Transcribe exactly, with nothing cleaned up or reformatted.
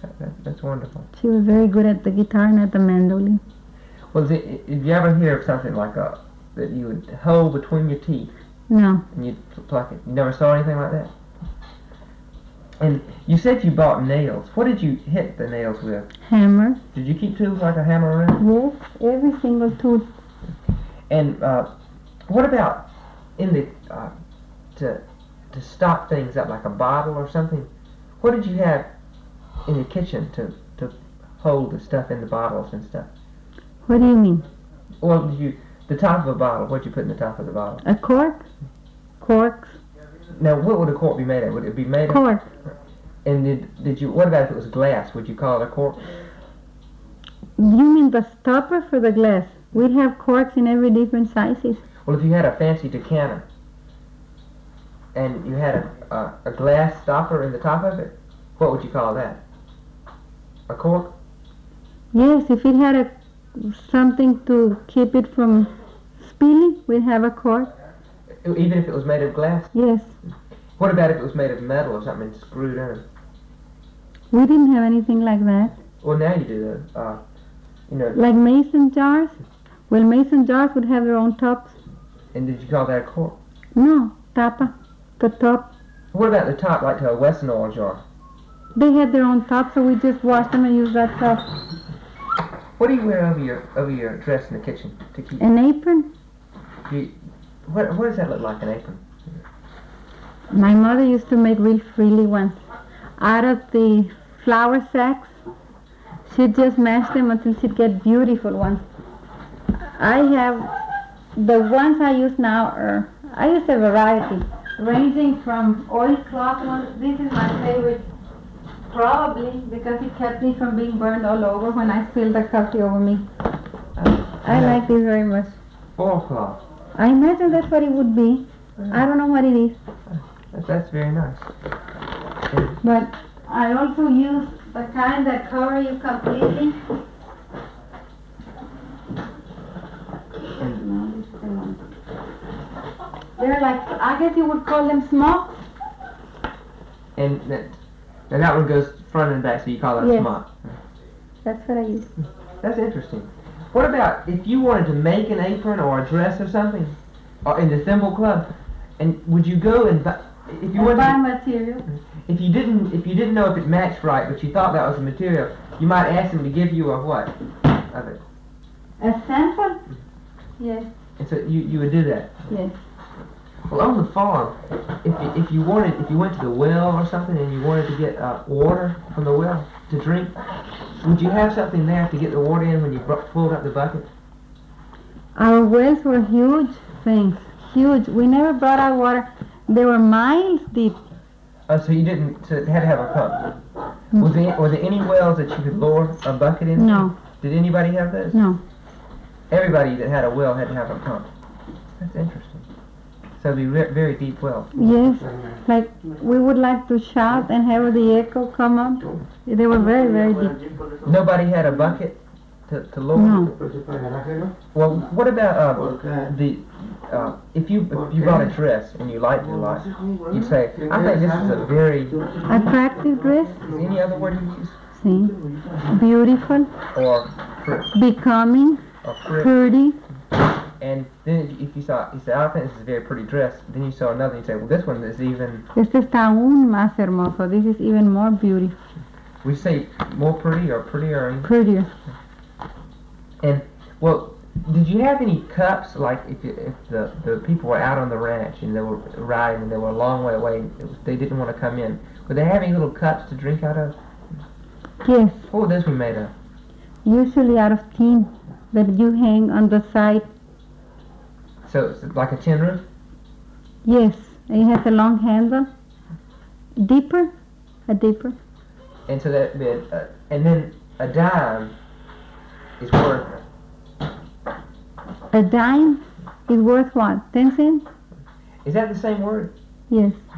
That, that, that's wonderful. She was very good at the guitar and at the mandolin. Well, did, did you ever hear of something like a, that you would hold between your teeth? No. And you'd pluck it? You never saw anything like that? And you said you bought nails. What did you hit the nails with? Hammer. Did you keep tools like a hammer around? Yes, every single tooth. And uh, what about in the uh, to to stop things up, like a bottle or something? What did you have in the kitchen to to hold the stuff in the bottles and stuff? What do you mean? Well, did you the top of a bottle? What'd you put in the top of the bottle? A cork? Corks? Now, what would a cork be made of? Would it be made of? Cork. And did did you? What about if it was glass? Would you call it a cork? You mean the stopper for the glass? We'd have corks in every different sizes. Well, if you had a fancy decanter and you had a, a, a glass stopper in the top of it, what would you call that? A cork? Yes, if it had a something to keep it from spilling, we'd have a cork. Even if it was made of glass? Yes. What about if it was made of metal or something screwed in? We didn't have anything like that. Well, now you do, though. Uh, you know. Like mason jars? Well, mason jars would have their own tops. And did you call that a cork? No, tapa. The top. What about the top, like to a Wesson oil jar? They had their own top, so we just washed them and used that top. What do you wear over your over your dress in the kitchen to keep? An apron? Do you, what what does that look like, an apron? My mother used to make real frilly ones. Out of the flour sacks, she'd just mash them until she'd get beautiful ones. I have, the ones I use now are, I use a variety, ranging from oilcloth ones. This is my favorite, probably because it kept me from being burned all over when I spilled the coffee over me. I like this very much. Oilcloth. I imagine that's what it would be. I don't know what it is. That's, that's very nice. But I also use the kind that cover you completely. They're like, I guess you would call them smocks. And that, and that one goes front and back, so you call that yes. smock. That's what I use. That's interesting. What about if you wanted to make an apron or a dress or something, or in the thimble club, and would you go and buy, if you and wanted buy to, material? If you didn't, if you didn't know if it matched right, but you thought that was the material, you might ask them to give you a what of it. A sample? Yes. And so you you would do that. Yes. Well, on the farm, if you, if you wanted, if you went to the well or something and you wanted to get uh, water from the well to drink, would you have something there to get the water in when you br- pulled up the bucket? Our wells were huge things, huge. We never brought out water. They were miles deep. Oh, so you didn't, so it had to have a pump. Was there, were there any wells that you could lower a bucket into? No. Did anybody have those? No. Everybody that had a well had to have a pump. That's interesting. So it'd be re- very deep wells. Yes, like we would like to shout and have the echo come up. They were very, very deep. Nobody had a bucket to, to lower? No. Well, what about uh, the, uh, if you if you bought a dress and you liked it a lot, you'd say, I think this is a very... Attractive dress? Is any other word you use? See. Beautiful. Or pretty. Becoming. Or pretty. Pretty. And then if you saw, you said, I think this is a very pretty dress. Then you saw another and you say, well, this one is even... Este está aún más hermoso. This is even more beautiful. We say more pretty or prettier. Prettier. And, well, did you have any cups, like if, you, if the, the people were out on the ranch and they were riding and they were a long way away, it was, they didn't want to come in, would they have any little cups to drink out of? Yes. What would those be made of? Usually out of tin that you hang on the side. So it's like a tin roof? Yes. It has a long handle. Deeper. A deeper. And so that bit, uh, and then a dime is worth... A dime is worth what? Ten cents? Is that the same word? Yes.